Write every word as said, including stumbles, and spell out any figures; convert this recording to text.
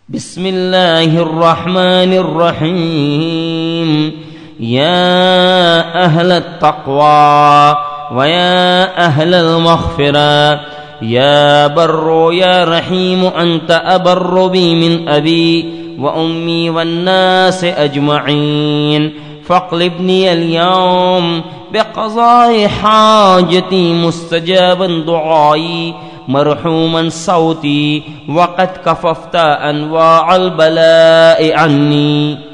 بسم الله الرحمن الرحيم. يا أهل التقوى ويا أهل المغفرة، يا بر يا رحيم، أنت أبر بي من أبي وأمي والناس أجمعين، فاقلبني اليوم بقضاء حاجتي مستجابا دعائي مرحوما صوتي، وقد كففت أنواع البلاء عني.